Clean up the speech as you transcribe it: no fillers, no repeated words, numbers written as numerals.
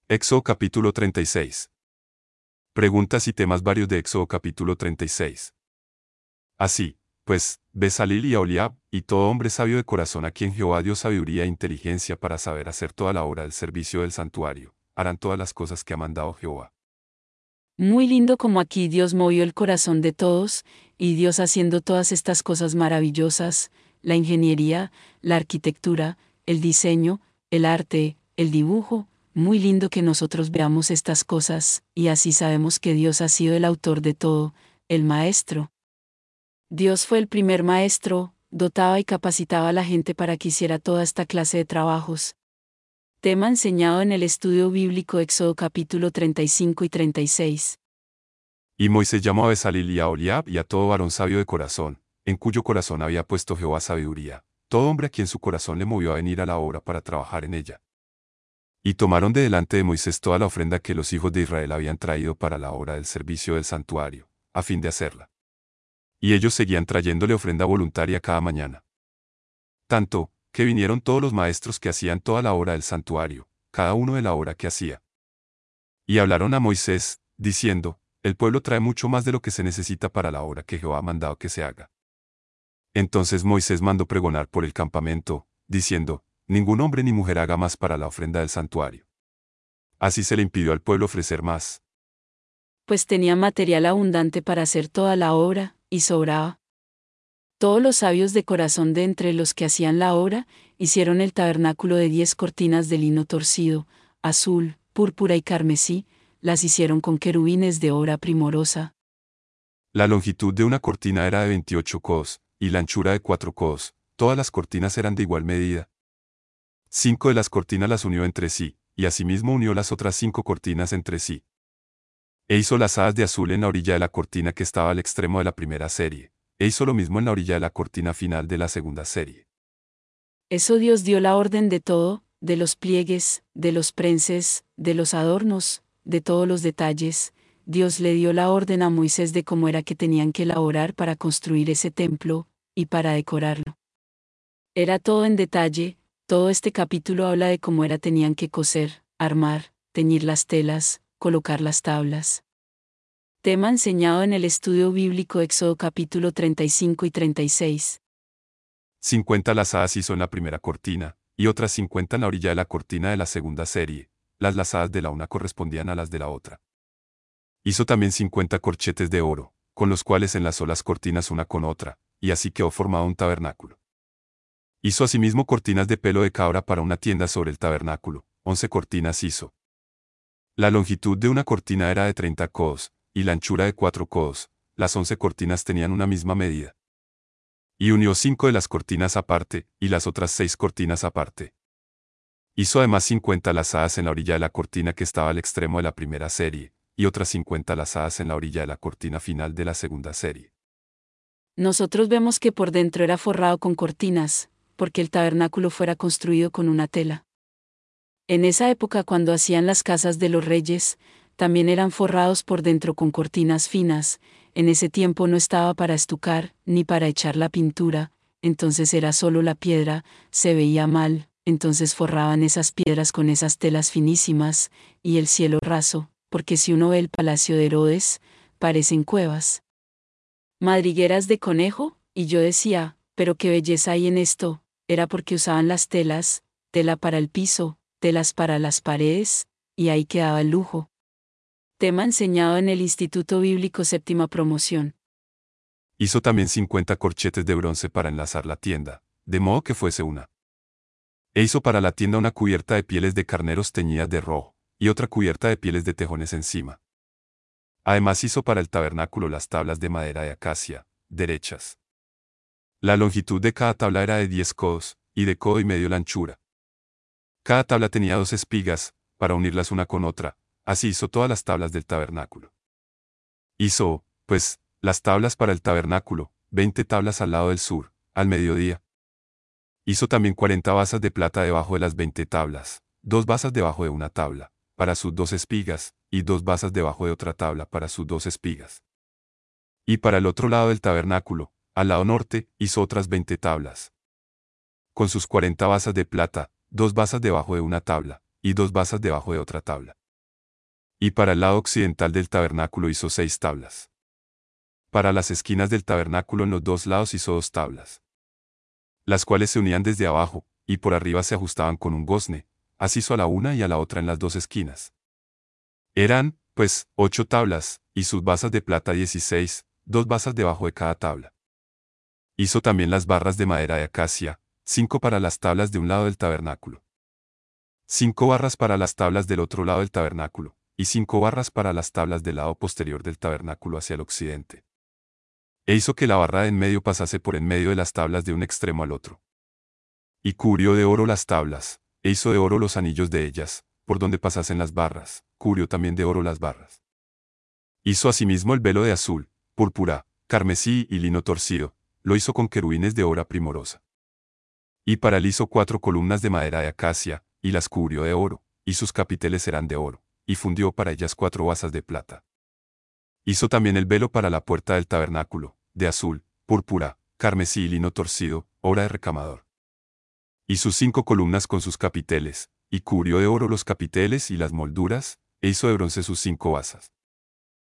Éxodo capítulo 36. Preguntas y temas varios de Éxodo capítulo 36. Así, pues, Bezaleel y Aholiab, y todo hombre sabio de corazón a quien Jehová dio sabiduría e inteligencia para saber hacer toda la obra del servicio del santuario, harán todas las cosas que ha mandado Jehová. Muy lindo como aquí Dios movió el corazón de todos, y Dios haciendo todas estas cosas maravillosas, la ingeniería, la arquitectura, el diseño, el arte, el dibujo, muy lindo que nosotros veamos estas cosas, y así sabemos que Dios ha sido el autor de todo, el maestro. Dios fue el primer maestro, dotaba y capacitaba a la gente para que hiciera toda esta clase de trabajos. Tema enseñado en el estudio bíblico Éxodo capítulo 35 y 36. Y Moisés llamó a Bezaleel y a Aholiab y a todo varón sabio de corazón, en cuyo corazón había puesto Jehová sabiduría, todo hombre a quien su corazón le movió a venir a la obra para trabajar en ella. Y tomaron de delante de Moisés toda la ofrenda que los hijos de Israel habían traído para la obra del servicio del santuario, a fin de hacerla. Y ellos seguían trayéndole ofrenda voluntaria cada mañana. Tanto, que vinieron todos los maestros que hacían toda la obra del santuario, cada uno de la obra que hacía. Y hablaron a Moisés, diciendo, el pueblo trae mucho más de lo que se necesita para la obra que Jehová ha mandado que se haga. Entonces Moisés mandó pregonar por el campamento, diciendo, ningún hombre ni mujer haga más para la ofrenda del santuario. Así se le impidió al pueblo ofrecer más. Pues tenía material abundante para hacer toda la obra, y sobraba. Todos los sabios de corazón de entre los que hacían la obra, hicieron el tabernáculo de 10 cortinas de lino torcido, azul, púrpura y carmesí, las hicieron con querubines de obra primorosa. La longitud de una cortina era de 28 codos, y la anchura de 4 codos, todas las cortinas eran de igual medida. 5 de las cortinas las unió entre sí, y asimismo unió las otras 5 cortinas entre sí. E hizo las hadas de azul en la orilla de la cortina que estaba al extremo de la primera serie, e hizo lo mismo en la orilla de la cortina final de la segunda serie. Eso Dios dio la orden de todo, de los pliegues, de los prenses, de los adornos, de todos los detalles. Dios le dio la orden a Moisés de cómo era que tenían que elaborar para construir ese templo, y para decorarlo. Era todo en detalle, todo este capítulo habla de cómo era tenían que coser, armar, teñir las telas, colocar las tablas. Tema enseñado en el estudio bíblico Éxodo capítulo 35 y 36. 50 lazadas hizo en la primera cortina, y otras 50 en la orilla de la cortina de la segunda serie. Las lazadas de la una correspondían a las de la otra. Hizo también 50 corchetes de oro, con los cuales enlazó las cortinas una con otra, y así quedó formado un tabernáculo. Hizo asimismo cortinas de pelo de cabra para una tienda sobre el tabernáculo, 11 cortinas hizo. La longitud de una cortina era de 30 codos, y la anchura de 4 codos, las 11 cortinas tenían una misma medida. Y unió 5 de las cortinas aparte, y las otras 6 cortinas aparte. Hizo además 50 lazadas en la orilla de la cortina que estaba al extremo de la primera serie, y otras 50 lazadas en la orilla de la cortina final de la segunda serie. Nosotros vemos que por dentro era forrado con cortinas, porque el tabernáculo fuera construido con una tela. En esa época cuando hacían las casas de los reyes, también eran forrados por dentro con cortinas finas, en ese tiempo no estaba para estucar, ni para echar la pintura, entonces era solo la piedra, se veía mal, entonces forraban esas piedras con esas telas finísimas, y el cielo raso, porque si uno ve el palacio de Herodes, parecen cuevas. Madrigueras de conejo, y yo decía, pero qué belleza hay en esto, era porque usaban las telas, tela para el piso, telas para las paredes, y ahí quedaba el lujo. Tema enseñado en el Instituto Bíblico Séptima Promoción. Hizo también 50 corchetes de bronce para enlazar la tienda, de modo que fuese una. E hizo para la tienda una cubierta de pieles de carneros teñidas de rojo, y otra cubierta de pieles de tejones encima. Además hizo para el tabernáculo las tablas de madera de acacia, derechas. La longitud de cada tabla era de 10 codos, y de codo y medio la anchura. Cada tabla tenía 2 espigas, para unirlas una con otra, así hizo todas las tablas del tabernáculo. Hizo, pues, las tablas para el tabernáculo, 20 tablas al lado del sur, al mediodía. Hizo también 40 basas de plata debajo de las 20 tablas, 2 basas debajo de una tabla, para sus 2 espigas, y 2 basas debajo de otra tabla para sus 2 espigas. Y para el otro lado del tabernáculo, al lado norte, hizo otras 20 tablas. Con sus 40 basas de plata, 2 basas debajo de una tabla, y 2 basas debajo de otra tabla. Y para el lado occidental del tabernáculo hizo 6 tablas. Para las esquinas del tabernáculo en los 2 lados hizo 2 tablas, las cuales se unían desde abajo, y por arriba se ajustaban con un gozne, así hizo a la una y a la otra en las 2 esquinas. Eran, pues, 8 tablas, y sus basas de plata 16, 2 basas debajo de cada tabla. Hizo también las barras de madera de acacia, 5 para las tablas de un lado del tabernáculo, 5 barras para las tablas del otro lado del tabernáculo, y 5 barras para las tablas del lado posterior del tabernáculo hacia el occidente. E hizo que la barra de en medio pasase por en medio de las tablas de un extremo al otro. Y cubrió de oro las tablas, e hizo de oro los anillos de ellas, por donde pasasen las barras, cubrió también de oro las barras. Hizo asimismo el velo de azul, púrpura, carmesí y lino torcido, lo hizo con querubines de obra primorosa. Y para él hizo 4 columnas de madera de acacia, y las cubrió de oro, y sus capiteles eran de oro, y fundió para ellas 4 basas de plata. Hizo también el velo para la puerta del tabernáculo, de azul, púrpura, carmesí y lino torcido, obra de recamador. Y sus 5 columnas con sus capiteles, y cubrió de oro los capiteles y las molduras, e hizo de bronce sus 5 basas.